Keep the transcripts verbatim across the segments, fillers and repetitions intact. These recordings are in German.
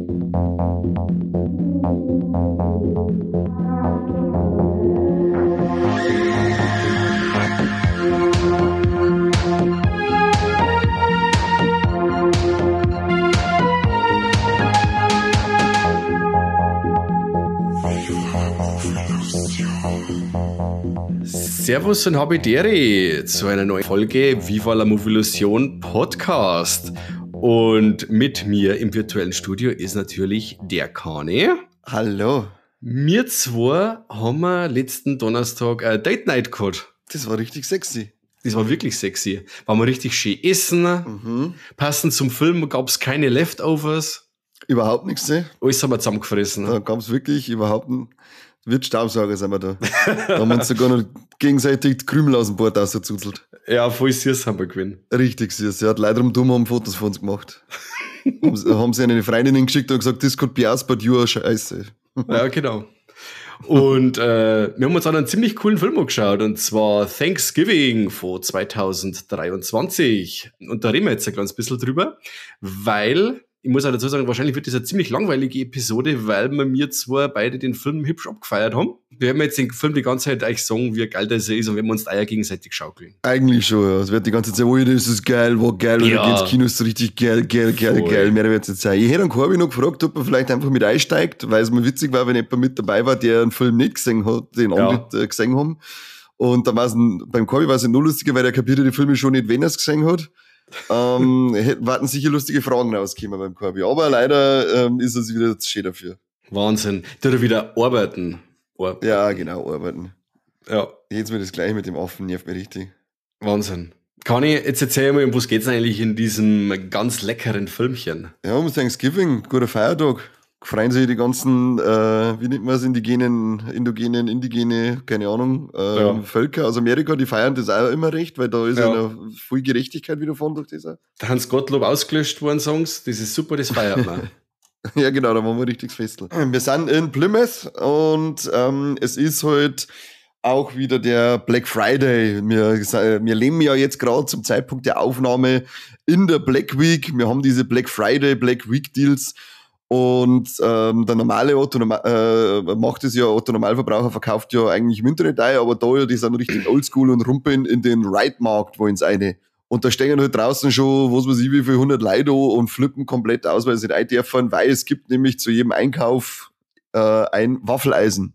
Servus und Habidere zu einer neuen Folge Viva la Movilusion Podcast. Und mit mir im virtuellen Studio ist natürlich der Kane. Hallo. Wir zwei haben wir letzten Donnerstag eine Date Night gehabt. Das war richtig sexy. Das war wirklich sexy. Waren wir richtig schön essen. Mhm. Passend zum Film gab es keine Leftovers. Überhaupt nichts, ne? Alles haben wir zusammengefressen. Da gab es wirklich überhaupt einen Wirtsstaubsauger, sind wir da. Da haben wir uns sogar noch gegenseitig die Krümel aus dem Bord rausgezuzelt. Ja, voll süß haben wir gewinnen. Richtig süß. Sie hat leider um dumm haben Fotos von uns gemacht. haben, haben sie eine Freundin geschickt und gesagt, das could be us, but you are scheiße. Ja, genau. Und äh, wir haben uns dann einen ziemlich coolen Film angeschaut, und zwar Thanksgiving von zwanzig dreiundzwanzig. Und da reden wir jetzt ein kleines bisschen drüber, weil, ich muss auch dazu sagen, wahrscheinlich wird das eine ziemlich langweilige Episode, weil wir mir zwar beide den Film hübsch abgefeiert haben. Wir werden jetzt den Film die ganze Zeit euch sagen, wie geil das ist, und wenn wir uns die Eier gegenseitig schaukeln. Eigentlich schon, ja. Es wird die ganze Zeit sagen, oh, das ist geil, war geil, ja. Oder geht's Kino, ist so richtig geil, geil, geil, Voll. geil. Mehr wird's jetzt sein. Ich hätte einen Corby noch gefragt, ob er vielleicht einfach mit einsteigt, weil es mir witzig war, wenn jemand mit dabei war, der einen Film nicht gesehen hat, den ja. andere gesehen haben. Und dann war es beim Corby war es nur lustiger, weil der kapierte die Filme schon nicht, wenn er es gesehen hat. ähm, warten sicher lustige Fragen rausgekommen beim Corby. Aber leider ähm, ist es wieder zu schön dafür. Wahnsinn. Da er wieder arbeiten. arbeiten. Ja, genau, arbeiten. Ja. Jetzt wird das gleich mit dem Affen, nervt mir richtig. Wahnsinn. Kann ich jetzt erzählen mal, um was geht's eigentlich in diesem ganz leckeren Filmchen? Ja, um Thanksgiving, guter Feiertag. Freuen sich die ganzen, äh, wie nennt man es, indigenen, indogenen, indigene, keine Ahnung, äh, ja. Völker aus Amerika, die feiern das auch immer recht, weil da ist ja eine viel Gerechtigkeit wiederfahren durch das auch. Da Hans Gottlob ausgelöscht worden, Songs, das ist super, das feiert man. Ja, genau, da waren wir richtig Festel. Wir sind in Plymouth und ähm, es ist halt auch wieder der Black Friday. Wir, wir leben ja jetzt gerade zum Zeitpunkt der Aufnahme in der Black Week. Wir haben diese Black Friday, Black Week Deals. Und ähm, der normale Otto äh, macht es ja, Otto Normalverbraucher verkauft ja eigentlich im Internet ein, aber da, die sind richtig oldschool und rumpeln in den Right-Markt, wollen sie eine. Und da stehen halt draußen schon, was weiß ich, wie viel hundert Leute da und flippen komplett aus, weil sie nicht rein dürfen, weil es gibt nämlich zu jedem Einkauf äh, ein Waffeleisen.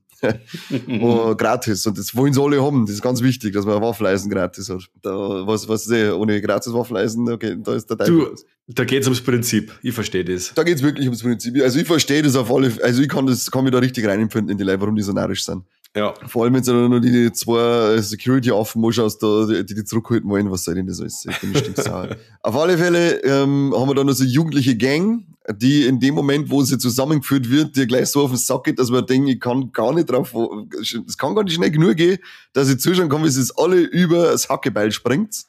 oh, gratis. Und das wollen sie alle haben. Das ist ganz wichtig, dass man ein Waffeleisen gratis hat. Da, was, was, ohne gratis Waffeleisen, okay, da ist der Teufel. Du, da geht's ums Prinzip. Ich verstehe das. Da geht's wirklich ums Prinzip. Also ich verstehe das auf alle, also ich kann das, kann mich da richtig reinempfinden in die Leute, warum die so narrisch sind. Ja. Vor allem, wenn du dann noch die zwei Security-Affen anschaust, da, die die zurückhalten wollen, was soll denn das alles? Ich bin bestimmt sauer. Auf alle Fälle ähm, haben wir dann noch so eine jugendliche Gang, die in dem Moment, wo sie zusammengeführt wird, dir gleich so auf den Sack geht, dass man denkt, ich kann gar nicht drauf, es kann gar nicht schnell genug gehen, dass ich zuschauen kann, wie sie es alle über das Hackebeil springt.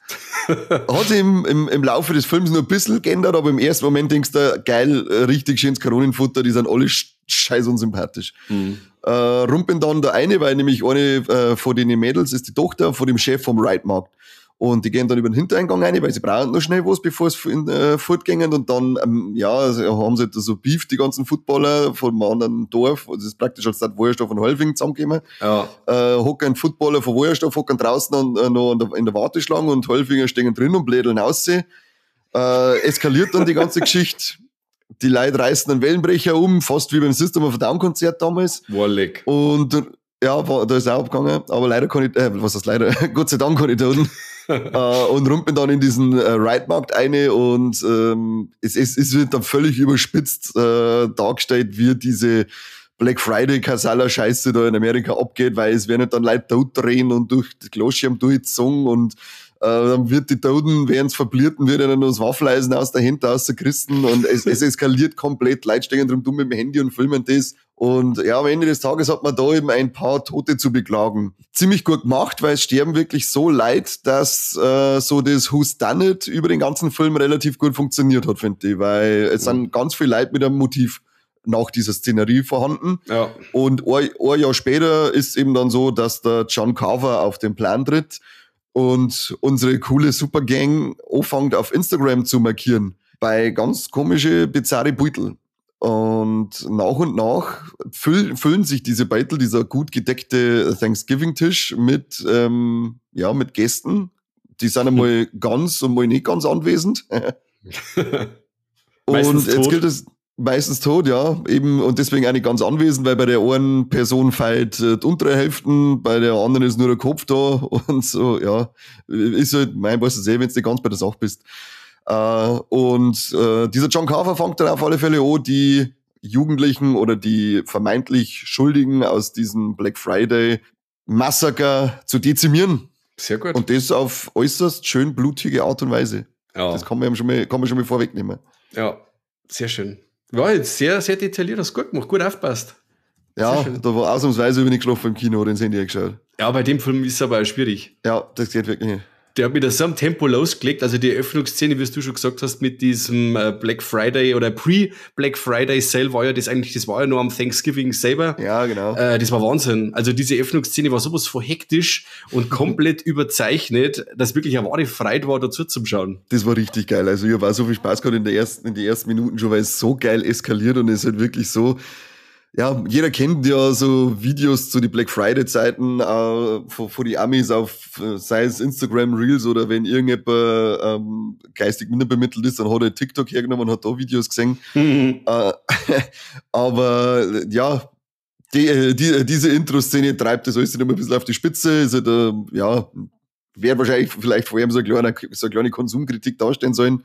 Hat sich im, im, im Laufe des Films nur ein bisschen geändert, aber im ersten Moment denkst du, geil, richtig schönes Kanonenfutter, die sind alle scheiß unsympathisch. Mhm. Äh, rumpeln dann der eine, weil nämlich eine äh, von den Mädels ist die Tochter von dem Chef vom Right-Markt. Und die gehen dann über den Hintereingang rein, weil sie brauchen noch schnell was, bevor sie äh, fortgehen. Und dann, ähm, ja, also haben sie halt so Beef, die ganzen Footballer von einem anderen Dorf. Das ist praktisch als Stadt Wojerstoff und Holfing zusammengekommen. Ja. Äh, hocken Footballer von Wojerstoff, hocken draußen an, äh, noch in der, in der Warteschlange und Holfinger stehen drin und blädeln raus. Äh, eskaliert dann die ganze Geschichte. Die Leute reißen einen Wellenbrecher um, fast wie beim System of a Down Konzert damals. Wallig. Und ja, war, da ist auch abgegangen, aber leider kann ich, äh, was heißt leider, Gott sei Dank kann ich tun. äh, und rumpeln dann in diesen äh, Right-Markt eine und ähm, es, es, es wird dann völlig überspitzt äh, dargestellt, wie diese Black Friday Kasala-Scheiße da in Amerika abgeht, weil es werden dann Leute tot drehen und durch die Glosschirm durchgezogen und äh, dann wird die Toten, während es verblierten, wird dann noch das Waffeleisen aus der Hinter aus der Christen und es, es eskaliert komplett. Leute stehen drum dumm mit dem Handy und filmen das. Und ja, am Ende des Tages hat man da eben ein paar Tote zu beklagen. Ziemlich gut gemacht, weil es sterben wirklich so Leute, dass äh, so das Who's Done It über den ganzen Film relativ gut funktioniert hat, finde ich. Weil es mhm. sind ganz viele Leute mit einem Motiv nach dieser Szenerie vorhanden. Ja. Und ein, ein Jahr später ist eben dann so, dass der John Carver auf den Plan tritt und unsere coole Supergang anfängt auf Instagram zu markieren. Bei ganz komische, bizarre Beutel. Und nach und nach füll, füllen sich diese Beitel, dieser gut gedeckte Thanksgiving-Tisch mit, ähm, ja, mit Gästen. Die sind einmal ganz und mal nicht ganz anwesend. Und jetzt tot. gilt es meistens tot, ja, eben, und deswegen auch nicht ganz anwesend, weil bei der einen Person feilt äh, die untere Hälfte, bei der anderen ist nur der Kopf da und so, ja, ist halt, mein, weißt du selber, wenn du nicht ganz bei der Sache bist. Uh, und uh, dieser John Carver fängt dann auf alle Fälle an, die Jugendlichen oder die vermeintlich Schuldigen aus diesem Black Friday Massaker zu dezimieren. Sehr gut. Und das auf äußerst schön blutige Art und Weise. Ja. Das kann man, schon mal, kann man schon mal vorwegnehmen. Ja, sehr schön. War jetzt sehr, sehr detailliert, hast gut gemacht, gut aufpasst. Ja, da war ausnahmsweise über nicht geschlafen im Kino, den Handy geschaut. Ja, bei dem Film ist es aber auch schwierig. Ja, das geht wirklich nicht. Der hat mit so einem Tempo losgelegt, also die Eröffnungsszene, wie du schon gesagt hast, mit diesem Black Friday oder Pre-Black Friday Sale war ja das eigentlich, das war ja nur am Thanksgiving selber. Ja, genau. Äh, das war Wahnsinn. Also diese Eröffnungsszene war sowas von hektisch und komplett überzeichnet, dass wirklich eine wahre Freude war, dazu zu schauen. Das war richtig geil. Also ich habe auch so viel Spaß gehabt in, der ersten, in den ersten Minuten schon, weil es so geil eskaliert und es halt wirklich so, ja, jeder kennt ja so Videos zu die Black Friday Zeiten äh, von, von die Amis auf, äh, sei es Instagram Reels oder wenn irgendjemand ähm, geistig minder bemittelt ist, dann hat er TikTok hergenommen und hat da Videos gesehen. Mhm. Äh, aber ja, die, die, diese Intro-Szene treibt das alles immer ein bisschen auf die Spitze. Ist halt, äh, ja, wäre wahrscheinlich vielleicht vor allem so eine kleine, so eine kleine Konsumkritik darstellen sollen.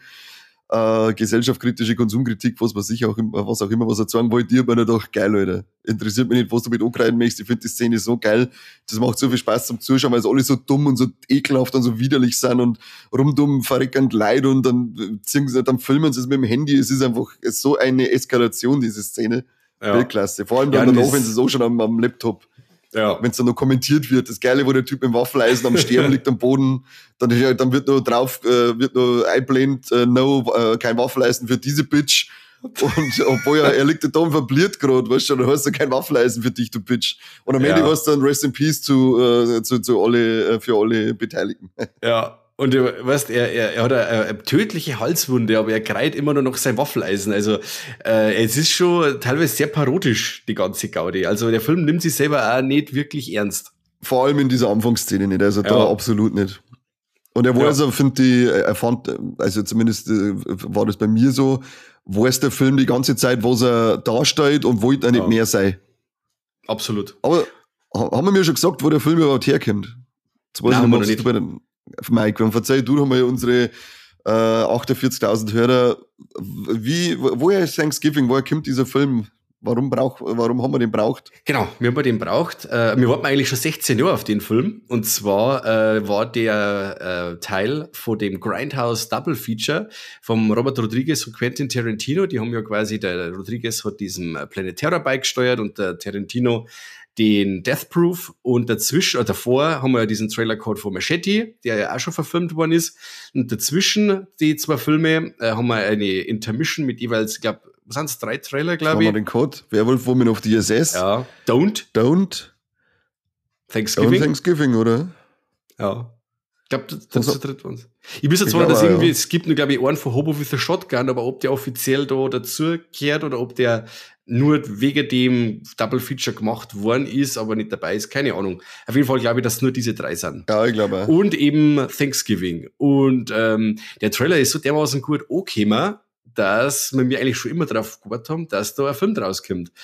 Äh, gesellschaftskritische Konsumkritik, was man sich auch, was auch immer, was er sagen wollte, ich hab mir gedacht, geil, Leute. Interessiert mich nicht, was du mit angreifen möchtest. Ich finde die Szene so geil. Das macht so viel Spaß zum Zuschauen, weil es alle so dumm und so ekelhaft und so widerlich sind und rumdumm verreckend leid und dann ziehen sie, dann filmen sie es mit dem Handy. Es ist einfach so eine Eskalation, diese Szene. Ja. Weltklasse. Vor allem dann ja, danach, wenn sie es auch schon am, am Laptop. Ja. Wenn es dann noch kommentiert wird, das Geile, wo der Typ mit dem Waffeleisen am Sterben liegt am Boden, dann, dann wird nur drauf, äh, wird nur einblendet, äh, no, äh, kein Waffeleisen für diese Bitch. Und obwohl er, er liegt da und verbliert gerade, weißt du, dann hast du kein Waffeleisen für dich, du Bitch. Und am ja. Ende hast du dann Rest in Peace zu, äh, zu, zu alle, für alle Beteiligten. Ja. Und du weißt, er, er, er hat eine, eine tödliche Halswunde, aber er kreit immer nur noch sein Waffeleisen. Also äh, es ist schon teilweise sehr parodisch, die ganze Gaudi. Also der Film nimmt sich selber auch nicht wirklich ernst. Vor allem in dieser Anfangsszene nicht, also ja. da absolut nicht. Und er war ja. also, finde ich, er fand, also zumindest äh, war das bei mir so, weiß der Film die ganze Zeit, was er darstellt und wollte er nicht ja. mehr sein. Absolut. Aber haben wir mir schon gesagt, wo der Film überhaupt herkommt? Das weiß Nein, ich haben wir noch nicht. Bei den Mike, und verzeih, du haben ja unsere äh, achtundvierzigtausend Hörer. Wie, woher ist Thanksgiving? Woher kommt dieser Film? Warum brauch, warum haben wir den braucht? Genau, wir haben den braucht. Äh, wir warten eigentlich schon sechzehn Jahre auf den Film. Und zwar äh, war der äh, Teil von dem Grindhouse Double Feature vom Robert Rodriguez und Quentin Tarantino. Die haben ja quasi, der Rodriguez hat diesen Planet Terror beigesteuert und der Tarantino den Death Proof, und dazwischen, oder davor haben wir ja diesen Trailer Code von Machete, der ja auch schon verfilmt worden ist, und dazwischen die zwei Filme äh, haben wir eine Intermission mit jeweils, ich glaube, was sind es, drei Trailer, glaube ich. Haben wir den Code? Werwolf Woman of the S S. Ja. Don't. Don't. Thanksgiving. Don't Thanksgiving, oder? Ja. Ich glaube, das, das ist der dritte uns. Ich wüsste zwar, dass irgendwie, ja. es gibt nur, glaube ich, einen von Hobo with a Shotgun, aber ob der offiziell da dazugehört oder ob der nur wegen dem Double Feature gemacht worden ist, aber nicht dabei ist, keine Ahnung. Auf jeden Fall glaube ich, dass nur diese drei sind. Ja, ich glaube auch. Und eben Thanksgiving. Und ähm, der Trailer ist so dermaßen gut angekommen, dass wir mir eigentlich schon immer darauf gewartet haben, dass da ein Film draus kommt.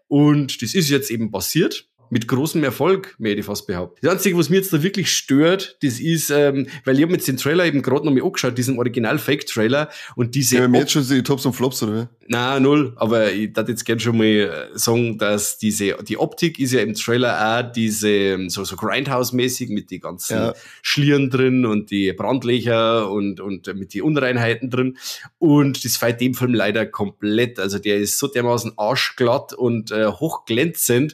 Und das ist jetzt eben passiert. Mit großem Erfolg, mehr hätte ich fast behauptet. Das Einzige, was mir jetzt da wirklich stört, das ist, ähm, weil ich habe mir jetzt den Trailer eben gerade noch mal angeschaut, diesen Original-Fake-Trailer, und diese... Ja, mir jetzt schon die Tops und Flops, oder wie? Nein, null, aber ich darf jetzt gerne schon mal sagen, dass diese, die Optik ist ja im Trailer auch diese, so, so Grindhouse-mäßig mit die ganzen ja. Schlieren drin und die Brandlöcher und, und mit die Unreinheiten drin, und das fällt dem Film leider komplett, also der ist so dermaßen arschglatt und äh, hochglänzend.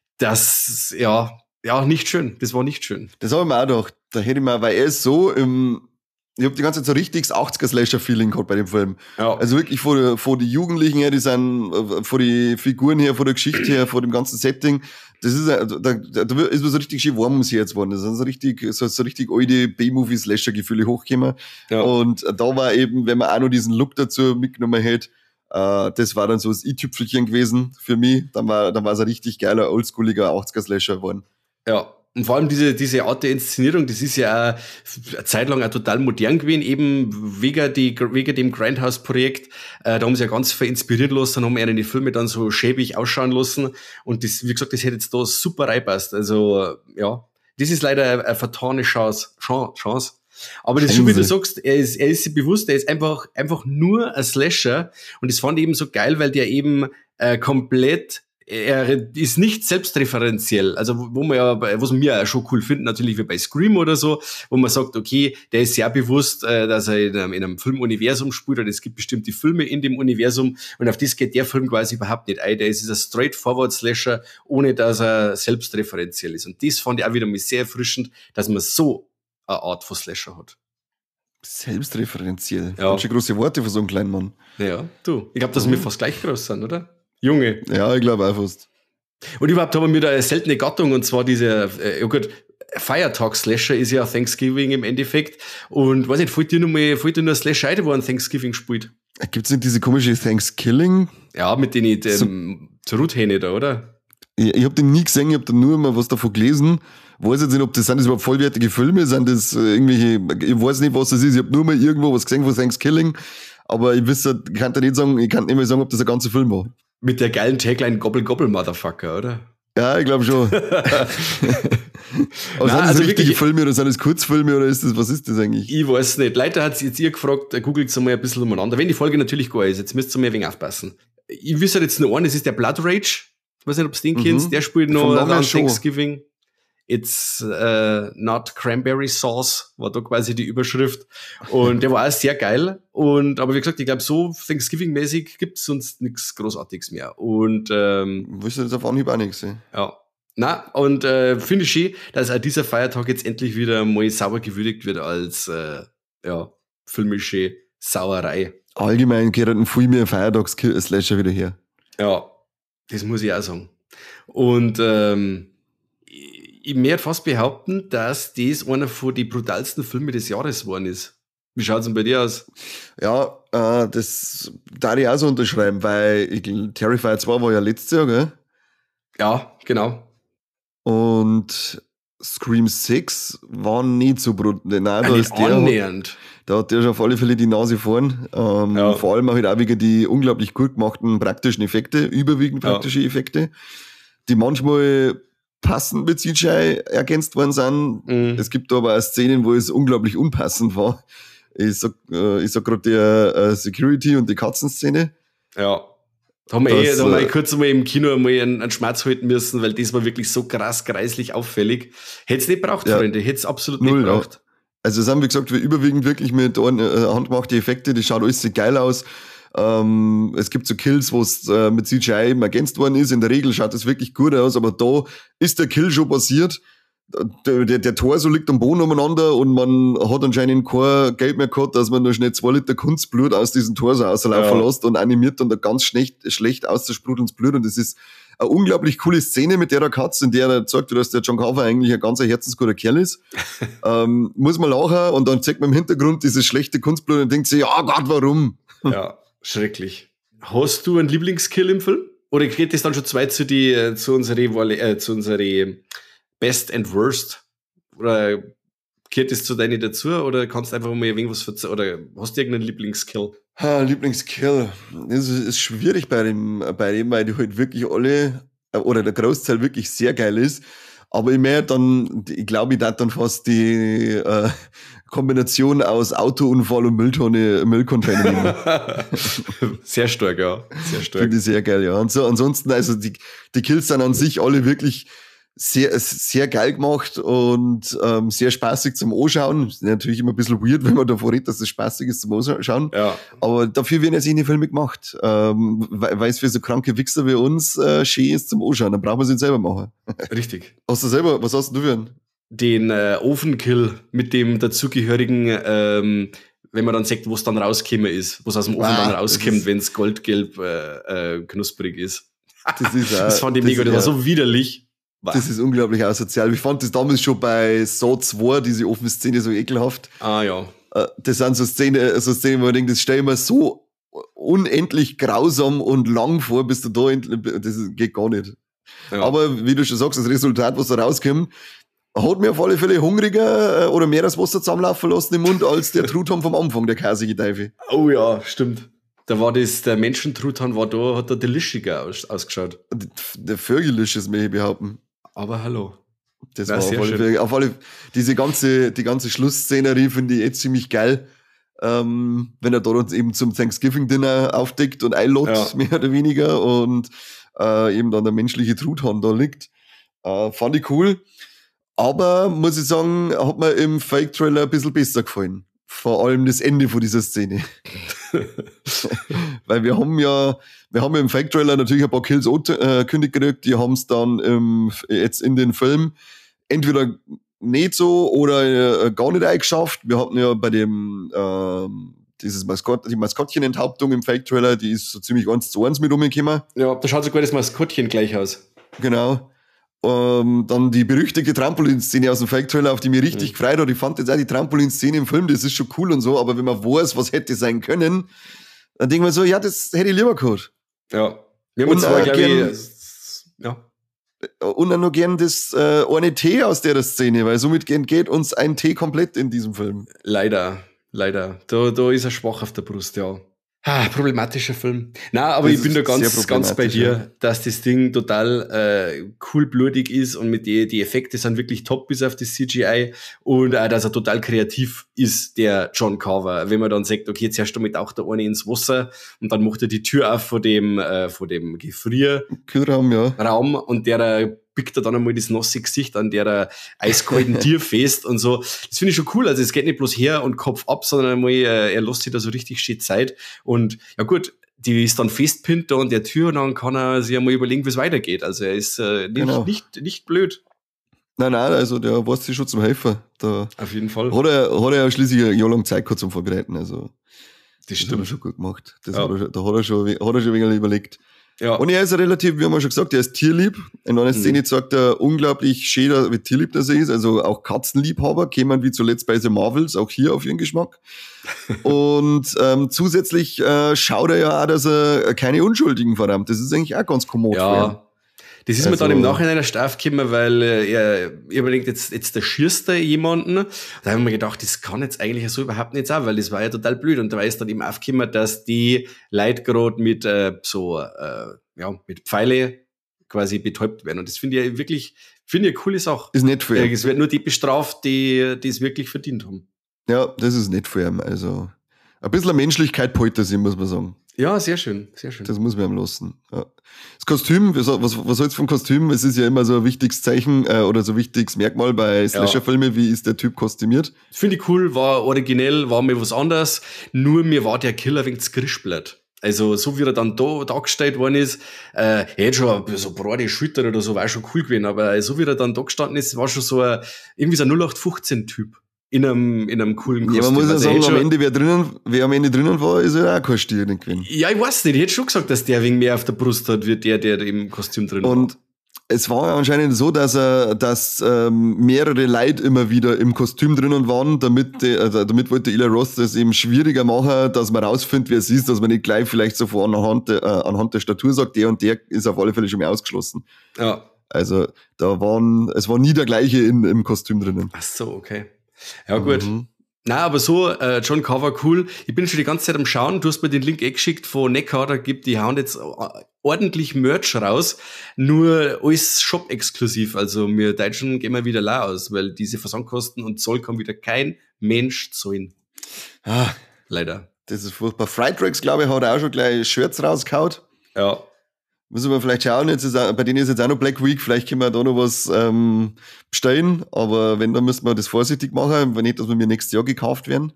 Das, ja, ja, nicht schön. Das war nicht schön. Das habe ich mir auch gedacht. Da hätte ich mir, weil er ist so im, ich habe die ganze Zeit so richtiges achtziger-Slasher-Feeling gehabt bei dem Film. Ja. Also wirklich von, von den Jugendlichen her, die sind, von den Figuren her, von der Geschichte her, von dem ganzen Setting. Das ist, da, da, da ist mir so richtig schön warm ums Herz geworden. Das sind so richtig, so, so richtig alte B-Movie-Slasher-Gefühle hochgekommen. Ja. Und da war eben, wenn man auch noch diesen Look dazu mitgenommen hätte, Äh, das war dann so das i-Tüpfelchen gewesen für mich. Dann war, dann war es ein richtig geiler, oldschooliger achtziger-Slasher geworden. Ja. Und vor allem diese, diese Art der Inszenierung, das ist ja auch eine Zeit lang auch total modern gewesen, eben wegen, die, wegen dem Grindhouse-Projekt. Äh, da haben sie ja ganz viel inspiriert lassen, haben ihre Filme dann so schäbig ausschauen lassen. Und das, wie gesagt, das hätte jetzt da super reinpasst. Also, ja, das ist leider eine, eine vertane Chance. Chance. Aber das ist schon, wie du sagst, er ist, er ist sich bewusst, er ist einfach, einfach nur ein Slasher. Und das fand ich eben so geil, weil der eben äh, komplett, er ist nicht selbstreferenziell. Also, wo man ja, was wir ja schon cool finden, natürlich wie bei Scream oder so, wo man sagt, okay, der ist sehr bewusst, äh, dass er in einem, in einem Filmuniversum spielt, und es gibt bestimmte Filme in dem Universum, und auf das geht der Film quasi überhaupt nicht ein. Der ist ein straightforward Slasher, ohne dass er selbstreferenziell ist. Und das fand ich auch wieder mal sehr erfrischend, dass man so eine Art von Slasher hat. Selbstreferenziell. Ja. Ganz schön große Worte für so einen kleinen Mann. Ja, du. Ich glaube, dass wir fast gleich groß sind, oder? Junge. Ja, ich glaube auch fast. Und überhaupt haben wir da eine seltene Gattung, und zwar diese, äh, ja gut, Feiertag-Slasher ist ja Thanksgiving im Endeffekt. Und weiß nicht, fällt dir nur mal, fällt dir nur ein Slasher ein, wo ein Thanksgiving spielt? Gibt's nicht diese komische Thanksgiving? Ja, mit den, dem so, Truthähne da, oder? Ich, ich habe den nie gesehen, ich habe da nur mal was davon gelesen. Ich weiß jetzt nicht, ob das, sind das überhaupt vollwertige Filme, sind das irgendwelche, ich weiß nicht, was das ist, ich habe nur mal irgendwo was gesehen von Thanksgiving, aber ich wüsste, ich kann da nicht sagen, ich kann nicht mehr sagen, ob das ein ganzer Film war. Mit der geilen Tagline Gobble Gobble Motherfucker, oder? Ja, ich glaube schon. Aber Nein, sind das also richtige wirklich, Filme oder sind das Kurzfilme oder ist das, was ist das eigentlich? Ich weiß nicht. Leider hat jetzt ihr gefragt, googelt mal ein bisschen umeinander. Wenn die Folge natürlich gar ist, jetzt müsst ihr mal ein wenig aufpassen. Ich wüsste jetzt nur einen, das ist der Blood Rage. Ich weiß nicht, ob du den Mhm. kennst. Der spielt noch Vom Namen an schon. Thanksgiving. It's uh, not Cranberry Sauce, war da quasi die Überschrift. Und der war auch sehr geil. Und, aber wie gesagt, ich glaube, so Thanksgiving-mäßig gibt's sonst nichts Großartiges mehr. Und, ähm, Ich wüsste jetzt auf Anhieb auch nichts. Ey. ja. Na, und äh, finde ich schön, dass auch dieser Feiertag jetzt endlich wieder mal sauber gewürdigt wird als äh, ja, filmische Sauerei. Allgemein gehört ein viel mehr Feiertags-Slasher wieder her. Ja, das muss ich auch sagen. Und ähm, ich, ich möchte fast behaupten, dass das einer von den brutalsten Filmen des Jahres geworden ist. Wie schaut's denn bei dir aus? Ja, äh, das darf ich auch so unterschreiben, weil ich, Terrifier zwei war ja letztes Jahr, gell? Ja, genau. Und Scream sechs war nicht so brutal. Nein, da, Nicht ist der, annähernd. da hat der schon auf alle Fälle die Nase vorn. Ähm, Ja. Vor allem auch halt auch wegen die unglaublich gut gemachten praktischen Effekte, überwiegend Ja. praktische Effekte, die manchmal passend mit C G I ergänzt worden sind. Mhm. Es gibt aber auch Szenen, wo es unglaublich unpassend war. Ich sag, äh, ich sag gerade der äh, Security und die Katzenszene. Ja. Da haben wir, Das, eh, da haben wir äh, eh kurz mal im Kino mal einen, einen Schmerz halten müssen, weil das war wirklich so krass kreislich auffällig. Hätte es nicht braucht, Ja. Freunde. Hätte es absolut Null, nicht ja. braucht. Also es haben, wie gesagt, wir überwiegend wirklich mit äh, handgemachte Effekte, das schaut alles sehr geil aus. Ähm, es gibt so Kills, wo es äh, mit C G I eben ergänzt worden ist. In der Regel schaut es wirklich gut aus, aber da ist der Kill schon passiert. Der, der, der Torso liegt am Boden umeinander und man hat anscheinend kein Geld mehr gehabt, dass man nur schnell zwei Liter Kunstblut aus diesem Torso rauslaufen Ja. lässt und animiert dann da ganz schlecht, schlecht auszusprudelndes Blut. Und das ist eine unglaublich coole Szene mit der Katze, in der er sagt, dass der John Carver eigentlich ein ganz herzensguter Kerl ist. ähm, muss man lachen und dann zeigt man im Hintergrund dieses schlechte Kunstblut und denkt sich, ja Gott, warum? Ja, schrecklich. Hast du einen Lieblingskill im Film? Oder geht das dann schon zu weit zu, die, äh, zu unserer äh, zu unserer Best and Worst? Oder gehört das zu deinen dazu? Oder kannst du einfach mal irgendwas verze- oder hast du irgendeinen Lieblingskill? Ha, Lieblingskill. Das ist, ist schwierig bei dem, bei dem, weil die halt wirklich alle, äh, oder der Großteil wirklich sehr geil ist. Aber ich mehr dann, ich glaube, ich darf dann fast die äh, Kombination aus Autounfall und Mülltonne, Müllcontainer nehmen. Sehr stark, ja. Sehr stark. Finde ich sehr geil, ja. Und so, ansonsten, also die, die Kills sind an sich alle wirklich sehr, sehr geil gemacht und ähm, sehr spaßig zum Anschauen. Ist natürlich immer ein bisschen weird, wenn man davor redet, dass es spaßig ist zum Anschauen. Ja. Aber dafür werden ja sich die Filme gemacht. Ähm, weil es für so kranke Wichser wie uns äh, schön ist zum Anschauen. Dann brauchen wir es nicht selber machen. Richtig. Hast du selber, was hast du für einen? Den äh, Ofenkill mit dem dazugehörigen, ähm, wenn man dann sagt, wo es dann rausgekommen ist, wo es aus dem Ofen Ah, dann das rauskommt, ist- wenn es goldgelb äh, äh, knusprig ist. Das ist, äh, Das fand ich mega, das war so widerlich. Das ist unglaublich asozial. Ich fand das damals schon bei Saw zwei, diese offene Szene, so ekelhaft. Ah ja. Äh, Das sind so Szenen, so Szenen, wo ich denke, das stelle ich mir so unendlich grausam und lang vor, bis du da, endlich, das geht gar nicht. Ja. Aber wie du schon sagst, das Resultat, was da rauskommt, hat mir auf alle Fälle hungriger oder mehr das Wasser zusammenlaufen lassen im Mund, als der Truthahn vom Anfang, der käsige Teufel. Oh ja, stimmt. Da war das, der Menschentruthahn war da, hat der delischiger aus, ausgeschaut. Der Vögelisch möchte ich behaupten. Aber hallo. Das Na, war auf alle, Fälle, auf alle diese ganze, die ganze Schlussszenerie finde ich jetzt ziemlich geil. Ähm, wenn er da uns eben zum Thanksgiving-Dinner aufdeckt und einlädt, ja. mehr oder weniger, und äh, eben dann der menschliche Truthahn da liegt. Äh, fand ich cool. Aber, muss ich sagen, hat mir im Fake-Trailer ein bisschen besser gefallen. Vor allem das Ende von dieser Szene. Weil wir haben ja, wir haben ja im Fake-Trailer natürlich ein paar Kills angekündigt gekriegt, die haben es dann im, jetzt in den Film entweder nicht so oder äh, gar nicht eingeschafft. Wir hatten ja bei dem, äh, dieses Maskott, die Maskottchen-Enthauptung im Fake-Trailer, die ist so ziemlich eins zu eins mit umgekommen. Ja, da schaut sogar das Maskottchen gleich aus. Genau. Ähm, dann die berüchtigte Trampolinszene aus dem Fake-Trailer, auf die mich richtig mhm. gefreut hat. Ich fand jetzt auch die Trampolinszene im Film, das ist schon cool und so, aber wenn man weiß, was hätte sein können, dann denkt man so, ja, das hätte ich lieber gehabt. Ja. Wir haben uns zwar, glaube ich, ja. Und dann noch gern das äh, eine T aus der Szene, weil somit entgeht uns ein T komplett in diesem Film. Leider, leider. Da, da ist er schwach auf der Brust, ja. Ah, problematischer Film. Na, aber das ich bin da ganz, ganz bei dir, ja. dass das Ding total äh, cool blutig ist und mit die, die Effekte sind wirklich top bis auf das C G I und auch, dass er total kreativ ist, der John Carver. Wenn man dann sagt, okay, jetzt herrscht damit auch der eine ins Wasser und dann macht er die Tür auf vor dem, äh, vor dem Gefrierraum, ja. Raum, und der äh, pickt er dann einmal das nasse Gesicht an der eiskalten Tier fest und so. Das finde ich schon cool. Also es geht nicht bloß her und Kopf ab, sondern einmal, äh, er lässt sich da so richtig schön Zeit. Und ja gut, die ist dann festpinnt da an der Tür und dann kann er sich einmal überlegen, wie es weitergeht. Also er ist äh, nicht, genau. nicht, nicht blöd. Nein, nein, also der weiß sich schon zum Helfen. Da Auf jeden Fall. Hat er, hat er ja schließlich ein Jahr lang Zeit gehabt zum Vorbereiten. Also das, das hat er schon gut gemacht. Das ja. hat er, da hat er schon, hat er schon ein wenig überlegt. Ja. Und er ist relativ, wie haben wir schon gesagt, er ist tierlieb. In einer Szene mhm. sagt er unglaublich schön, wie tierlieb das er ist. Also auch Katzenliebhaber, kämen wie zuletzt bei The Marvels, auch hier auf ihren Geschmack. Und ähm, zusätzlich äh, schaut er ja auch, dass er keine Unschuldigen verdammt. Das ist eigentlich auch ganz kommod. Ja, das ist also, mir dann im Nachhinein erst aufgekommen, weil äh, er, ich überlegt, jetzt, jetzt der schießt er jemanden. Da haben wir gedacht, das kann jetzt eigentlich so überhaupt nicht sein, weil das war ja total blöd. Und da ist dann eben aufgekommen, dass die Leute gerade mit äh, so, äh, ja, mit Pfeile quasi betäubt werden. Und das finde ich wirklich, finde ich eine coole Sache. Ist nicht fair. Äh, es wird nur die bestraft, die, die es wirklich verdient haben. Ja, das ist nicht fair. Also, ein bisschen Menschlichkeit behalten sie, muss man sagen. Ja, sehr schön, sehr schön. Das muss man ihm lassen. Ja. Das Kostüm, was, was, was hältst du vom Kostüm? Es ist ja immer so ein wichtiges Zeichen äh, oder so ein wichtiges Merkmal bei Slasher-Filmen. Wie ist der Typ kostümiert? Finde ich cool, war originell, war mir was anderes. Nur mir war der Killer wegen gerispelt. Also so wie er dann da dargestellt worden ist, äh, er hätte schon so breite Schultern oder so, war schon cool gewesen. Aber so wie er dann da gestanden ist, war schon so ein, irgendwie so ein null acht fünfzehn Typ. In einem, in einem coolen Kostüm. Ja, man muss ja sagen, am Ende, wer drinnen, wer am Ende drinnen war, ist ja auch kein Stier nicht gewesen. Ja, ich weiß nicht. Ich hätte schon gesagt, dass der wegen mehr auf der Brust hat, wie der, der im Kostüm drin war. Und es war anscheinend so, dass er, dass ähm, mehrere Leute immer wieder im Kostüm drinnen waren, damit, die, also, damit wollte Eli Roth das eben schwieriger machen, dass man rausfindet, wer es ist, dass man nicht gleich vielleicht so vor anhand, äh, anhand der Statur sagt, der und der ist auf alle Fälle schon mal ausgeschlossen. Ja. Also, da waren, es war nie der gleiche in, im Kostüm drinnen. Ach so, okay. Ja, gut. Mhm. Na, aber so, äh, John Carver, cool. Ich bin schon die ganze Zeit am Schauen. Du hast mir den Link eh geschickt von Neckar, da gibt, die hauen jetzt ordentlich Merch raus. Nur alles Shop-exklusiv. Also, wir Deutschen gehen wir wieder lau aus, weil diese Versandkosten und Zoll kann wieder kein Mensch zahlen. Ah, leider. Das ist furchtbar. Frightrax, glaube ich, hat auch schon gleich Shirts rausgehauen. Ja. Müssen wir vielleicht schauen, jetzt ist auch, bei denen ist jetzt auch noch Black Week, vielleicht können wir da noch was ähm, bestellen, aber wenn, dann müssen wir das vorsichtig machen, wenn nicht, dass wir mir nächstes Jahr gekauft werden.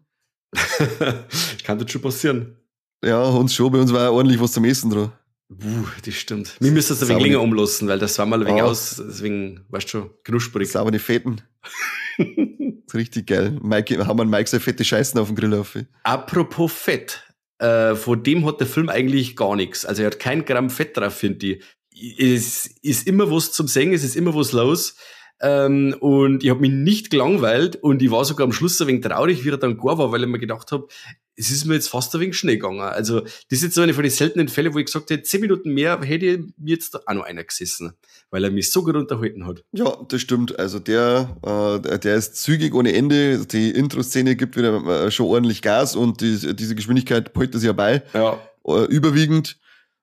Kann das schon passieren. Ja, uns schon, bei uns war ja ordentlich was zum Essen dran. Puh, das stimmt. Wir müssen das ein wenig länger umlassen, weil das war mal ein wenig ah. aus, deswegen, weißt du schon, knusprig. Sauber die Fetten. Das ist richtig geil. Mike, haben wir Mike so fette Scheißen auf dem Grill auf. Apropos Fett. Äh, von dem hat der Film eigentlich gar nichts. Also er hat kein Gramm Fett drauf, finde ich. Es ist immer was zum Singen, es ist immer was los. Ähm, und ich habe mich nicht gelangweilt und ich war sogar am Schluss ein wenig traurig, wie er dann gar war, weil ich mir gedacht habe, es ist mir jetzt fast ein wenig schnell gegangen. Also das ist jetzt so eine von den seltenen Fällen, wo ich gesagt hätte, zehn Minuten mehr hätte ich mir jetzt auch noch einer gesessen, weil er mich so gut unterhalten hat. Ja, das stimmt. Also der, äh, der ist zügig ohne Ende. Die Intro-Szene gibt wieder äh, schon ordentlich Gas und die, diese Geschwindigkeit behält das ja bei. Ja. Äh, überwiegend.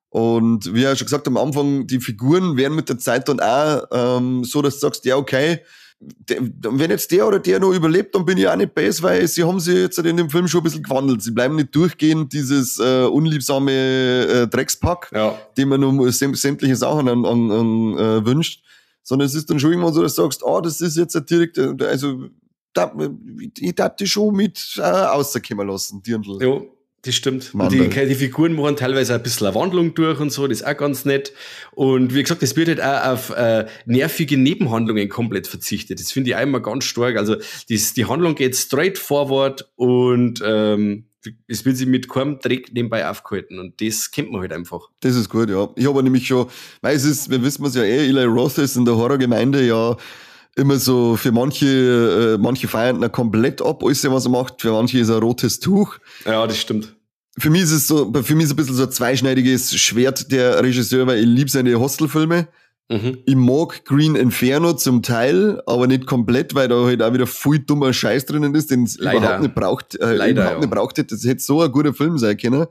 Und wie er schon gesagt am Anfang, die Figuren werden mit der Zeit dann auch ähm, so, dass du sagst, ja, okay, der, wenn jetzt der oder der noch überlebt, dann bin ich auch nicht böse, weil sie haben sich jetzt in dem Film schon ein bisschen gewandelt. Sie bleiben nicht durchgehend dieses äh, unliebsame äh, Dreckspack, Ja. dem man nur säm- sämtliche Sachen an, an, an äh, wünscht, sondern es ist dann schon irgendwann so, dass du sagst, ah, das ist jetzt direkt, äh, also da, ich darf die schon mit äh, rauskommen lassen, Dirndl. Ja. Das stimmt. Mann, und die, die Figuren machen teilweise ein bisschen eine Wandlung durch und so, das ist auch ganz nett. Und wie gesagt, es wird halt auch auf äh, nervige Nebenhandlungen komplett verzichtet. Das finde ich auch immer ganz stark. Also das, die Handlung geht straight forward und ähm, es wird sich mit keinem Dreck nebenbei aufgehalten. Und das kennt man halt einfach. Das ist gut, ja. Ich habe nämlich schon, weil es ist, wir wissen es ja eh, Eli Roth ist in der Horrorgemeinde ja immer so für manche, äh, manche feiern ihn komplett ab, alles, was er macht. Für manche ist er ein rotes Tuch. Ja, das stimmt. Für mich ist es so, für mich ist es ein bisschen so ein zweischneidiges Schwert der Regisseur, weil ich liebe seine Hostelfilme. Mhm. Ich mag Green Inferno zum Teil, aber nicht komplett, weil da halt auch wieder viel dummer Scheiß drinnen ist, den es überhaupt nicht braucht, äh, Leider, überhaupt ja. nicht braucht hätte. Das hätte so ein guter Film sein können.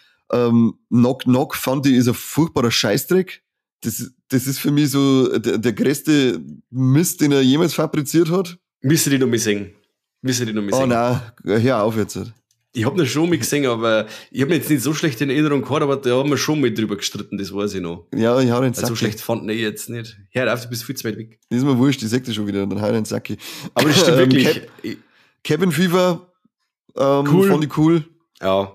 Ähm, Knock Knock fand ich ist ein furchtbarer Scheißdreck. Das, das ist für mich so der, der größte Mist, den er jemals fabriziert hat. Müsste die noch mal singen. Müsste die noch mal Oh singen. nein, hör auf jetzt. Ich hab ihn schon mal gesehen, aber ich habe ihn jetzt nicht so schlecht in Erinnerung gehabt, aber da haben wir schon mal drüber gestritten, das weiß ich noch. Ja, ich hau den Also so Sack. schlecht fand ich jetzt nicht. Hör auf, du bist viel zu weit weg. Das ist mir wurscht, ich sag das schon wieder, dann hau ich den Sack. Aber das stimmt wirklich. Kev- Kevin Fever ähm, Cool. fand ich cool. Ja,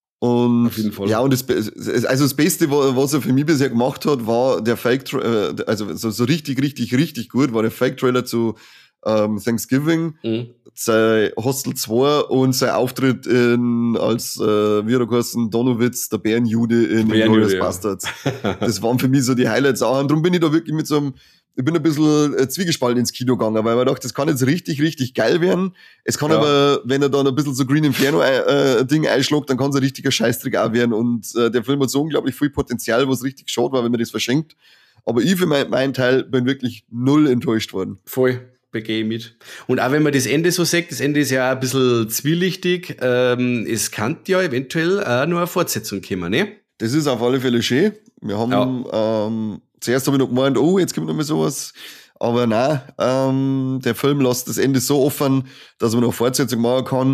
Und auf jeden Fall. ja, und das, Be- also das Beste, wa- was er für mich bisher gemacht hat, war der Fake, äh, also so, so richtig, richtig, richtig gut, war der Fake-Trailer zu ähm, Thanksgiving, Mhm. sein Hostel zwei und sein Auftritt in, als, äh, wie er geheißen, Donowitz, der Bärenjude in Bärenjude, Inglourious ja. Bastards. Das waren für mich so die Highlights auch. Und darum bin ich da wirklich mit so einem, ich bin ein bisschen äh, zwiegespalten ins Kino gegangen, weil man dachte, das kann jetzt richtig, richtig geil werden. Es kann Ja. aber, wenn er dann ein bisschen so Green Inferno äh, Ding einschlägt, dann kann es ein richtiger Scheißtrick auch werden. Und äh, der Film hat so unglaublich viel Potenzial, was richtig schade war, wenn man das verschenkt. Aber ich für mein, meinen Teil bin wirklich null enttäuscht worden. Voll. Begehe ich mit. Und auch wenn man das Ende so sagt, das Ende ist ja auch ein bisschen zwielichtig, ähm, es kann ja eventuell auch noch eine Fortsetzung kommen, ne? Das ist auf alle Fälle schön. Wir haben, Ja. ähm, zuerst habe ich noch gemeint, oh, jetzt kommt noch mal sowas. Aber nein, ähm, der Film lässt das Ende so offen, dass man noch Fortsetzung machen kann,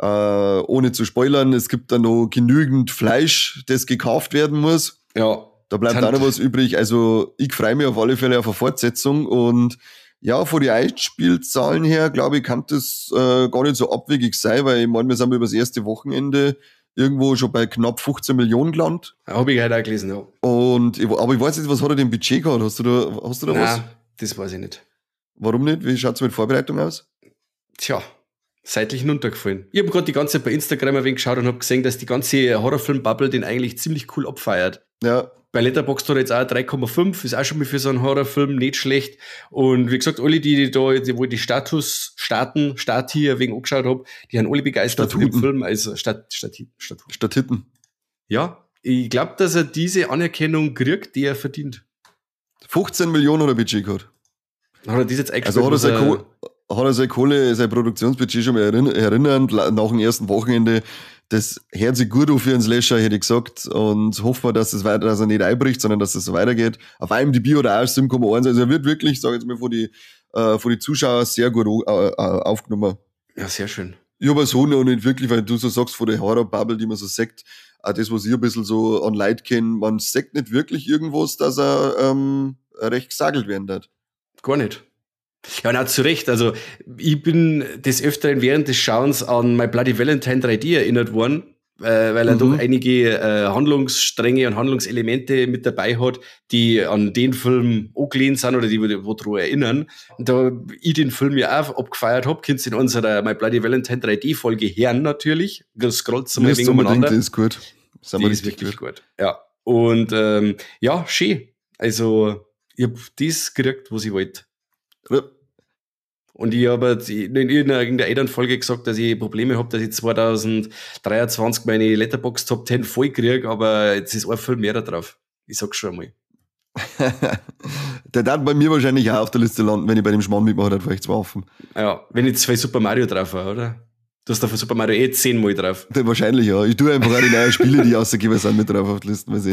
äh, ohne zu spoilern. Es gibt da noch genügend Fleisch, das gekauft werden muss. Ja. Da bleibt Kann- auch noch was übrig. Also ich freue mich auf alle Fälle auf eine Fortsetzung und ja, von den Einspielzahlen her, glaube ich, kann das äh, gar nicht so abwegig sein, weil ich meine, wir sind über das erste Wochenende irgendwo schon bei knapp fünfzehn Millionen gelandet. Habe ich heute auch gelesen, ja. Und ich, aber ich weiß nicht, was hat er denn Budget gehabt? Hast du da, hast du da was? Nein, das weiß ich nicht. Warum nicht? Wie schaut's mit Vorbereitung aus? Tja, seitlich runtergefallen. Ich habe gerade die ganze Zeit bei Instagram ein wenig geschaut und habe gesehen, dass die ganze Horrorfilm-Bubble den eigentlich ziemlich cool abfeiert. Ja, Bei Letterboxd hat er jetzt auch drei Komma fünf, ist auch schon mal für so einen Horrorfilm nicht schlecht. Und wie gesagt, alle, die, die da, die, wo ich die Status, Starten, Start hier wegen angeschaut habe, die haben alle begeistert von dem Statuten. Film, also Stat, Stat, Stat, statt Hitten. Ja, ich glaube, dass er diese Anerkennung kriegt, die er verdient. fünfzehn Millionen hat er Budget gehabt. Hat er das jetzt eingespielt? Also hat er, was seine Kohle, hat er seine Kohle, sein Produktionsbudget schon mal erinn- erinnernd, la- nach dem ersten Wochenende. Das hört sich gut auf für einen Slasher, hätte ich gesagt. Und hoffen wir, dass, es weiter, dass er nicht einbricht, sondern dass es so weitergeht. Auf IMDb hat er auch sieben Komma eins. Also er wird wirklich, sag ich jetzt mal, von die, äh, von die Zuschauer sehr gut äh, äh, aufgenommen. Ja, sehr schön. Ich habe so noch nicht wirklich, weil du so sagst, von der Horror-Bubble, die man so sagt, auch das, was ich ein bisschen so an Leid kenne, man sagt nicht wirklich irgendwas, dass er ähm, recht gesagelt werden wird. Gar nicht. Ja, und auch zu Recht. Also, ich bin des Öfteren während des Schauens an My Bloody Valentine drei D erinnert worden, äh, weil er Mhm. doch einige äh, Handlungsstränge und Handlungselemente mit dabei hat, die an den Film angelehnt sind oder die wo daran erinnern. Und da ich den Film ja auch abgefeiert habe, könnt ihr in unserer My Bloody Valentine drei D Folge hören natürlich. Das scrollt mal Müsst wegen unbedingt, umeinander. das ist gut. Das haben Die wir ist richtig wirklich gut. gut. Ja. Und ähm, ja, schön. Also, ich hab das gekriegt, was ich wollte. Ja, Und ich habe in irgendeiner Elternfolge gesagt, dass ich Probleme habe, dass ich zwanzig dreiundzwanzig meine Letterboxd Top zehn voll kriege, aber jetzt ist ein Film mehr da drauf. Ich sag's schon einmal. Der darf bei mir wahrscheinlich auch auf der Liste landen, wenn ich bei dem Schmarrn mitmache, dann vielleicht zwei Waffen. Ja, wenn ich zwei Super Mario drauf habe, oder? Du hast da von Super Mario eh zehnmal drauf. Ja, wahrscheinlich, ja. Ich tue einfach auch die neuen Spiele, die rausgegeben sind, mit drauf auf die Liste, weiß ich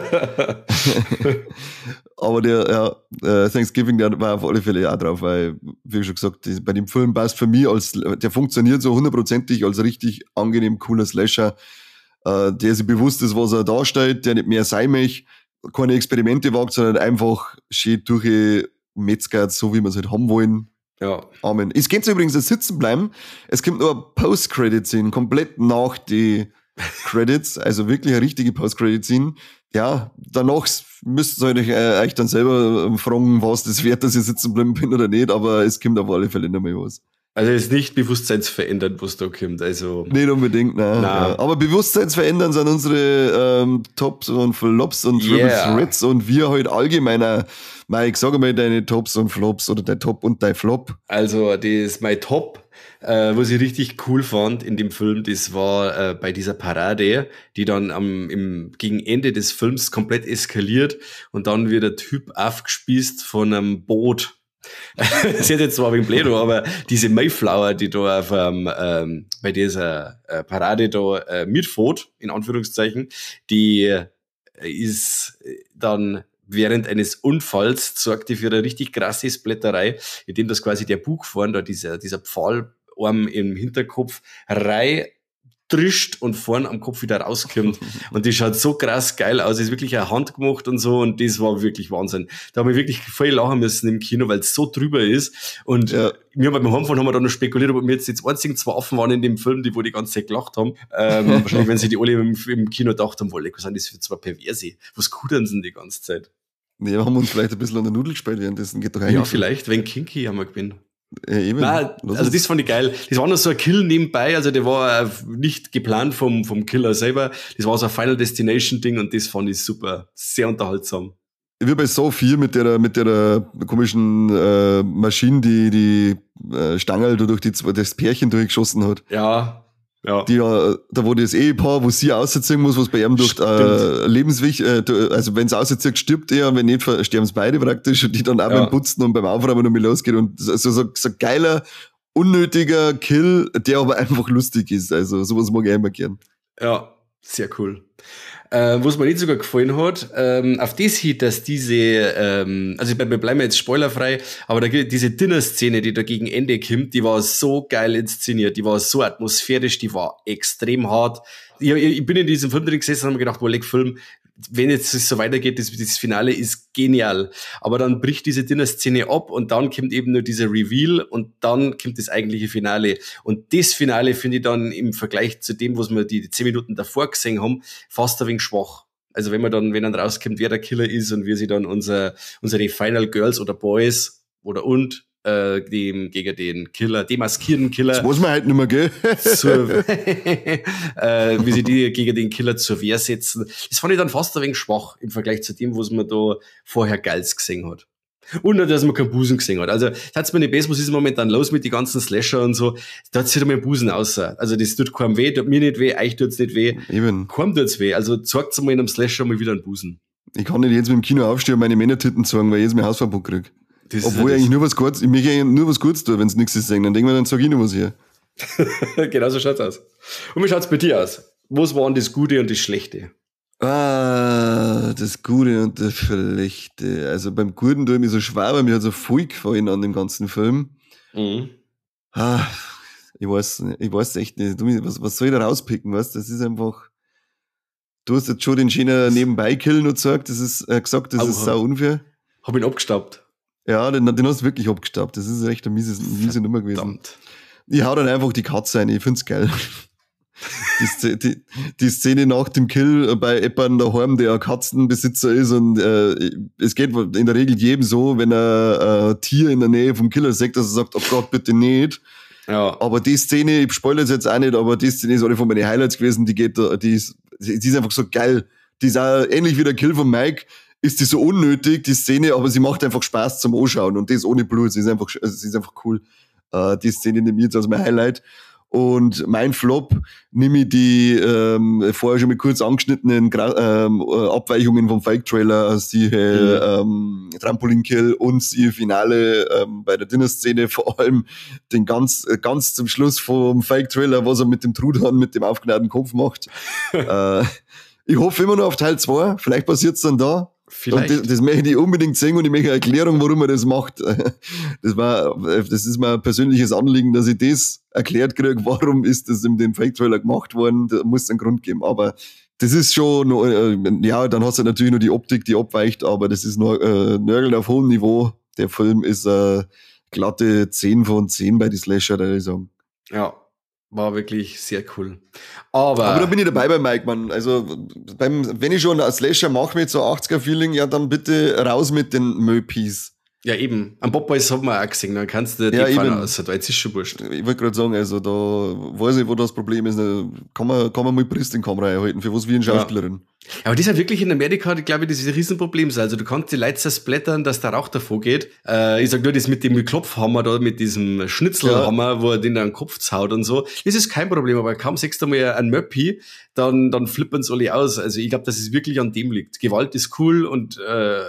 nicht. Aber der, ja, äh, Thanksgiving, der war auf alle Fälle auch drauf, weil, wie schon gesagt, die, bei dem Film passt für mich als, der funktioniert so hundertprozentig als richtig angenehm cooler Slasher, äh, der sich bewusst ist, was er darstellt, der nicht mehr sein möchte, keine Experimente wagt, sondern einfach schön durchgemetzgert, so wie wir es halt haben wollen. Ja. Amen. Es geht übrigens das Sitzen bleiben. Es kommt nur eine Post-Credit-Scene, komplett nach die Credits, also wirklich eine richtige Post-Credit-Scene. Ja, danach müsst ihr euch äh, euch dann selber fragen, was das wert, dass ich sitzen bleiben bin oder nicht, aber es kommt auf alle Fälle nicht mehr was. Also es ist nicht bewusstseinsverändernd, was da kommt. Also nicht unbedingt, nein. nein. Ja. Aber bewusstseinsverändern sind unsere ähm, Tops und Flops und Triple Yeah. Threats und wir halt allgemeiner. Mike, sag mal deine Tops und Flops oder dein Top und dein Flop. Also das ist mein Top, äh, was ich richtig cool fand in dem Film, das war äh, bei dieser Parade, die dann am im, gegen Ende des Films komplett eskaliert und dann wird der Typ aufgespießt von einem Boot. Das ist jetzt zwar wegen blöd, aber diese Mayflower, die da auf, ähm, ähm, bei dieser äh, Parade da äh, mitfährt, in Anführungszeichen, die äh, ist dann während eines Unfalls sorgte für eine richtig krasse Splatterei, indem das quasi der Bug vorn, da dieser, dieser Pfahlarm im Hinterkopf rei trischt und vorn am Kopf wieder rauskommt. Und die schaut so krass geil aus, ist wirklich eine Hand gemacht und so, und das war wirklich Wahnsinn. Da haben wir wirklich voll lachen müssen im Kino, weil es so drüber ist. Und ja. wir beim Heimfahren haben wir dann noch spekuliert, ob wir jetzt die einzigen zwei Affen waren in dem Film, die wo die ganze Zeit gelacht haben. Ähm, wahrscheinlich, wenn sie die alle im, im Kino gedacht haben, was sind das für zwei Perverse? Was kudern sie denn die ganze Zeit? Wir haben uns vielleicht ein bisschen an der Nudel gespielt währenddessen. Geht doch ja, vielleicht, wenn Kinky haben wir gewinnen. Ja, eben. Nein, also das fand ich geil. Das war noch so ein Kill nebenbei, also der war nicht geplant vom, vom Killer selber. Das war so ein Final Destination Ding und das fand ich super. Sehr unterhaltsam. Wie bei Saw vier mit der, mit der komischen äh, Maschine, die die äh, Stangerl durch die, das Pärchen durchgeschossen hat. Ja. Ja. Die, da wo das Ehepaar, wo sie ausziehen muss, was bei ihm durch äh, lebenswichtig, äh, also wenn es auszieht, stirbt er, und wenn nicht, sterben es beide praktisch, und die dann auch ja. beim Putzen und beim Aufräumen noch mal losgeht, und so, so, so geiler, unnötiger Kill, der aber einfach lustig ist, also sowas mag ich immer gern. Ja, sehr cool. Äh, was mir nicht sogar gefallen hat, ähm, auf das hin, dass diese, ähm, also wir bleiben jetzt spoilerfrei, aber da, diese Dinner-Szene, die da gegen Ende kommt, die war so geil inszeniert, die war so atmosphärisch, die war extrem hart. Ich, ich bin in diesem Film drin gesessen und habe mir gedacht, Wolleck Film, wenn jetzt es so weitergeht, das, das Finale ist genial. Aber dann bricht diese Dinner-Szene ab und dann kommt eben nur dieser Reveal und dann kommt das eigentliche Finale. Und das Finale finde ich dann im Vergleich zu dem, was wir die zehn Minuten davor gesehen haben, fast ein wenig schwach. Also wenn man dann, wenn dann rauskommt, wer der Killer ist und wie sie dann unser, unsere Final Girls oder Boys oder und äh, dem, gegen den Killer, demaskierten Killer. Das muss man halt nicht mehr, gell? zur, äh, wie sie die gegen den Killer zur Wehr setzen. Das fand ich dann fast ein wenig schwach im Vergleich zu dem, was man da vorher Geiles gesehen hat. Und nur, dass man keinen Busen gesehen hat. Also, das hat's mir nicht besser, was ist momentan los mit den ganzen Slasher und so. Da hat sich halt mein Busen aus. Also, das tut keinem weh, tut mir nicht weh, euch tut's nicht weh. Eben. Keinem tut's weh. Also, zeigt's mal in einem Slasher mal wieder einen Busen. Ich kann nicht jetzt mit dem Kino aufstehen und meine Männertitten zeigen, weil ich jetzt mein Hausverbot krieg. Das Obwohl ich eigentlich nur was Gutes, ich möchte eigentlich nur was Gutes tun, wenn's nichts ist, dann denken wir, dann sag ich noch was hier. Genau so schaut's aus. Und wie schaut's bei dir aus? Was waren das Gute und das Schlechte? Ah, das Gute und das Schlechte. Also beim Guten tue ich mich so schwer, weil mir hat so viel gefallen an dem ganzen Film. Mhm. Ah, ich weiß, ich weiß echt nicht. Was, was soll ich da rauspicken, weißt? Das ist einfach, du hast jetzt schon den schönen Nebenbei-Kill noch gesagt, das ist, äh, gesagt, das Oha. ist sau unfair. Hab ihn abgestaubt. Ja, den, den hast du wirklich abgestaubt. Das ist echt eine miese, miese Nummer gewesen. Verdammt. Ich hau dann einfach die Katze ein, ich find's geil. die, die, die Szene nach dem Kill bei Eppern daheim, der ein Katzenbesitzer ist, und äh, es geht in der Regel jedem so, wenn er ein Tier in der Nähe vom Killer sieht, dass er sagt, oh Gott, bitte nicht. Ja. Aber die Szene, ich spoilere es jetzt auch nicht, aber die Szene ist eine von meinen Highlights gewesen, die geht, die ist, die ist einfach so geil. Die ist auch ähnlich wie der Kill von Mike. ist die so unnötig, die Szene, aber sie macht einfach Spaß zum Anschauen und das ohne Blut. Sie ist einfach, also sie ist einfach cool. Äh, die Szene nehme ich jetzt als mein Highlight. Und mein Flop nehme ich die ähm, vorher schon mal kurz angeschnittenen Gra- ähm, Abweichungen vom Fake-Trailer, als die äh, ähm, Trampolinkill und die Finale ähm, bei der Dinner-Szene, vor allem den ganz ganz zum Schluss vom Fake-Trailer, was er mit dem Truthahn, mit dem aufgenäherten Kopf macht. äh, ich hoffe immer noch auf Teil zwei, vielleicht passiert's dann da. Vielleicht. Und das, das möchte ich unbedingt sehen und ich möchte eine Erklärung, warum er das macht. Das war, das ist mir ein persönliches Anliegen, dass ich das erklärt kriege, warum ist das in dem Fake-Trailer gemacht worden. Da muss es einen Grund geben. Aber das ist schon, äh, ja, dann hast du natürlich nur die Optik, die abweicht, aber das ist nur äh, Nörgeln auf hohem Niveau. Der Film ist äh, glatte zehn von zehn bei die Slasher, würde ich sagen. Ja. War wirklich sehr cool. Aber, Aber da bin ich dabei bei Mike, Mann. Also, beim, wenn ich schon als Slasher mache mit so achtziger-Feeling, ja, dann bitte raus mit den Möpis. ja, eben. Am Popeyes haben wir auch gesehen, dann kannst du die Ja, Pfanne eben. aus. Da jetzt ist schon wurscht. Ich wollte gerade sagen, also da weiß ich, wo das Problem ist. Kann man, kann man mal Brist in die Kamera erhalten, für was wie eine Schauspielerin. Ja. Aber das ist ja wirklich in Amerika, glaube ich, das ist ein Riesenproblem. Also du kannst die Leute zersplattern, dass der Rauch davor geht. Äh, ich sag nur, das mit dem Klopfhammer da, mit diesem Schnitzelhammer, ja, wo er den an den Kopf zaut und so. Das ist kein Problem, aber kaum sechst du mal einen Möppi, dann, dann flippern sie alle aus. Also ich glaube, dass es wirklich an dem liegt. Gewalt ist cool und äh,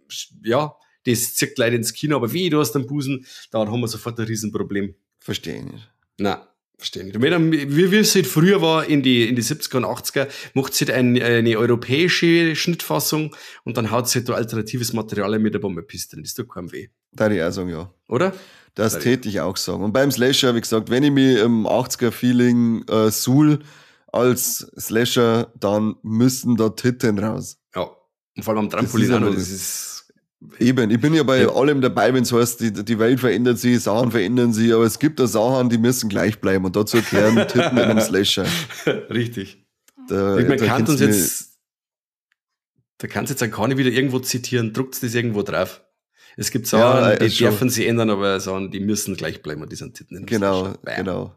ja, das zieht Leute ins Kino, aber wie du hast einen Busen, dann haben wir sofort ein Riesenproblem. Verstehe ich nicht. Nein. Verstehe nicht. Wie, wie es halt früher war, in die, in die siebziger und achtziger, macht es halt eine, eine europäische Schnittfassung und dann haut es halt da alternatives Material mit ein paar Möppis drin. Das tut keinem weh. Da ich auch sagen, ja. Oder? Das da täte ich auch sagen. Und beim Slasher, wie gesagt, wenn ich mich im achtziger-Feeling äh, suhl als Slasher, dann müssen da Titten raus. Ja. Und vor allem am Trampolin auch noch. Das ist eben, ich bin ja bei ja. allem dabei, wenn es heißt, die, die Welt verändert sich, Sachen verändern sich, aber es gibt da Sachen, die müssen gleich bleiben und dazu erklären Titten in einem Slasher. Richtig. Da, ich man da kann uns jetzt, da kannst du jetzt auch gar nicht wieder irgendwo zitieren, druckt das irgendwo drauf. Es gibt Sachen, ja, die schon. dürfen sie ändern, aber Sachen, die müssen gleich bleiben und die sind Titten in einem Genau, Slasher. genau.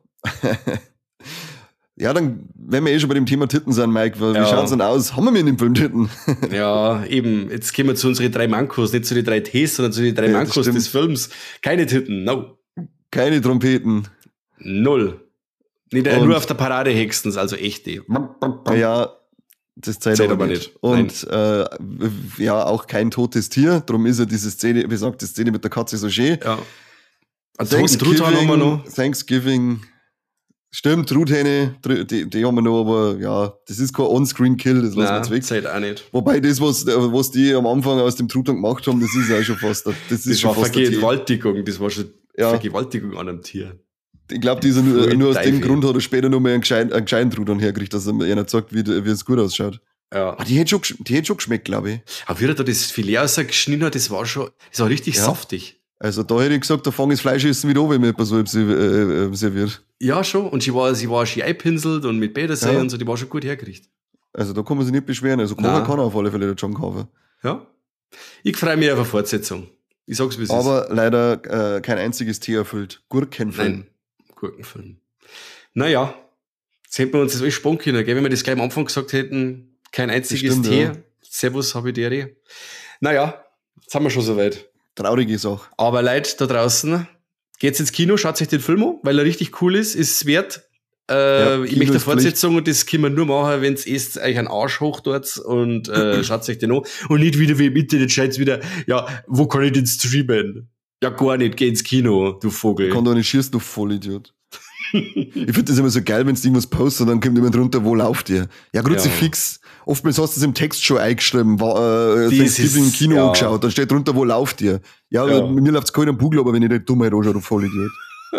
Ja, dann, wenn wir eh schon bei dem Thema Titten sind, Mike, wie ja. schaut's denn aus? Haben wir mit dem Film Titten? Ja, eben. Jetzt kommen wir zu unseren drei Mankos, nicht zu den drei Ts, sondern zu den drei ja, Mankos des Films. Keine Titten, no. Keine Trompeten. Null. Nicht, Und nur auf der Parade höchstens, also echte. Ja, das zählt, zählt aber, aber nicht. nicht. Und äh, ja, auch kein totes Tier. Darum ist ja diese Szene, wie gesagt, die Szene mit der Katze so schön. Ja. Thanksgiving haben wir noch. Thanksgiving. Stimmt, Truthähne, die, die haben wir noch, aber ja, das ist kein On-Screen-Kill, das lassen wir jetzt weg. Zählt auch nicht. Wobei das, was, was die am Anfang aus dem Truthahn gemacht haben, das ist auch schon fast, das ist das schon war fast Vergewaltigung, das war schon ja. Vergewaltigung an einem Tier. Ich glaube, dieser nur, nur aus dem Grund hat er später noch mal einen gescheiten, einen gescheiten Truthahn hergekriegt, dass er mir einer sagt, wie, wie es gut ausschaut. Ja. Aber die hätte schon, die hätte schon geschmeckt, glaube ich. Aber wie er da das Filet ausgeschnitten hat, das war schon, das war richtig ja. saftig. Also da hätte ich gesagt, da fange ich das Fleischessen wieder an, wenn mir etwas so äh, serviert. Ja, schon. Und sie war, sie war schön eingepinselt und mit Bädersee ja. und so, die war schon gut hergerichtet. Also da kann man sich nicht beschweren. Also kochen kann er auf alle Fälle der John Carver. Ja. Ich freue mich auf eine Fortsetzung. Ich sag's, wie es ist. Aber leider äh, kein einziges Tee erfüllt. Gurkenfilm. Nein, Gurkenfilm. Naja, jetzt hätten wir uns das alles sparen können, gell? Wenn wir das gleich am Anfang gesagt hätten, kein einziges stimmt, Tee. Ja. Servus, Habidere. Naja, jetzt haben wir schon soweit. Traurige Sache. Aber Leute da draußen, geht's ins Kino, schaut euch den Film an, weil er richtig cool ist, ist es wert. Äh, ja, ich möchte eine Fortsetzung und das können wir nur machen, wenn es ist, euch einen Arsch hoch dort und äh, schaut euch den an. Und nicht wieder wie im Internet scheint's wieder, ja, wo kann ich den streamen? Ja, gar nicht, geh ins Kino, du Vogel. Ich kann doch nicht schießen, du Vollidiot. Ich finde das immer so geil, wenn du irgendwas postest und dann kommt jemand drunter, wo lauft ihr? Ja, Kruzifix. Ja. Oftmals hast du es im Text schon eingeschrieben, war, äh, Thanksgiving im Kino ja. angeschaut, dann steht drunter, wo lauft ihr? Ja, ja. mir läuft's keiner am Bugel, aber wenn ich nicht Dummheit anschaue, du Vollidiot.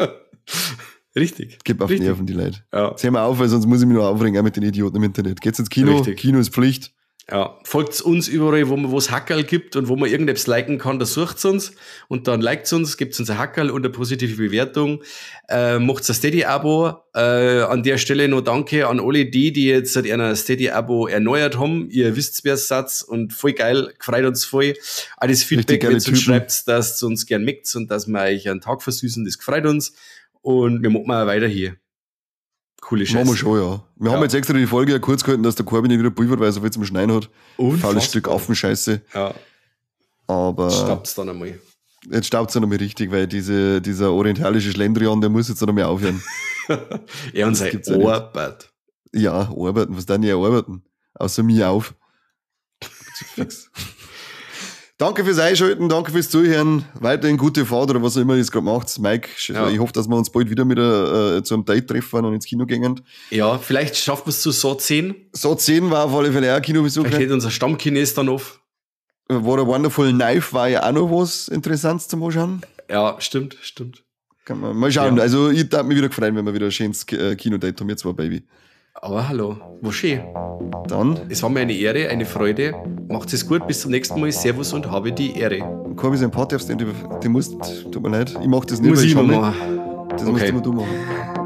Richtig. Gib auf Richtig. Nerven, die Leute. Ja. Sehen wir auf, weil sonst muss ich mich noch aufregen, auch mit den Idioten im Internet. Geht's ins Kino? Richtig. Kino ist Pflicht. Ja, folgt uns überall, wo man, wo es Hackerl gibt und wo man irgendetwas liken kann, da sucht's uns und dann liked uns, gibt's uns ein Hackerl und eine positive Bewertung. Äh, macht's ein Steady-Abo. Äh, an der Stelle noch danke an alle die, die jetzt seit einer Steady-Abo erneuert haben. Ihr wisst, wer es Satz und voll geil, gefreut uns voll. Alles Feedback, wenn ihr uns schreibt, dass ihr uns gern mögt und dass wir euch einen Tag versüßen, das gefreut uns und wir machen mal weiter hier. Coole Machen wir Scheiße. schon, ja. Wir Ja. haben jetzt extra die Folge ja kurz gehalten, dass der Corby nicht wieder pulvert, weil er so viel zum Schneiden hat. Unfassbar. Faules Stück Affenscheiße. Ja, Aber staubt's dann einmal. jetzt staubt es ja noch mal richtig, weil diese, dieser orientalische Schlendrian, der muss jetzt noch mal aufhören. Er und Das sein gibt's ja nicht. Arbeit. Ja, arbeiten. Was dann die arbeiten? Außer mir auf. Fix. Danke fürs Einschalten, danke fürs Zuhören. Weiterhin gute Fahrt oder was auch immer ihr jetzt gerade macht. Mike, Ja. ich hoffe, dass wir uns bald wieder mit äh, zu einem Date treffen und ins Kino gehen. Ja, vielleicht schaffen wir es zu so zehn. So zehn war auf alle Fälle auch ein Kinobesuch. Vielleicht steht unser Stammkines dann auf. War der Wonderful Knife war ja auch noch was Interessantes zum Anschauen. Ja, stimmt, stimmt. Kann man mal schauen. Ja. Also ich darf mich wieder freuen, wenn wir wieder ein schönes Ki- äh, Kinodate haben, jetzt war Baby. Aber hallo, wo schön. Dann, Es war mir eine Ehre, eine Freude. Macht es gut, bis zum nächsten Mal. Servus und habe die Ehre. Corby, sein Part darfst du nicht, den musst, tut mir leid, ich mach das nicht, Muss weil ich schau immer nicht. machen. Das musst Okay. immer du machen.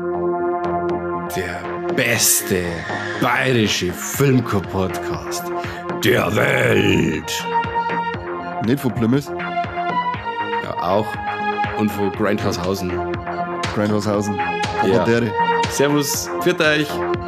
Der beste bayerische Filmcore-Podcast der Welt. Nicht von Plymouth, Ja, auch. Und von Grindhaushausen. Grindhaushausen. Ja. Ja. Servus, pfiat euch.